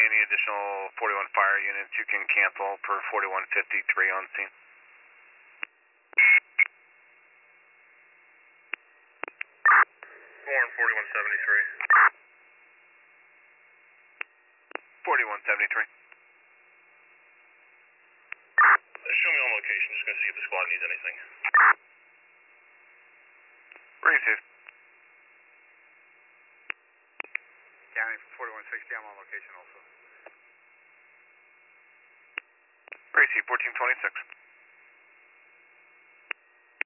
any additional 41 fire units you can cancel per 4153 on scene. Warren 4173. 4173. Show me on location, just gonna see if the squad needs anything. Receive. County for 4160, I'm on location also. Receive 1426.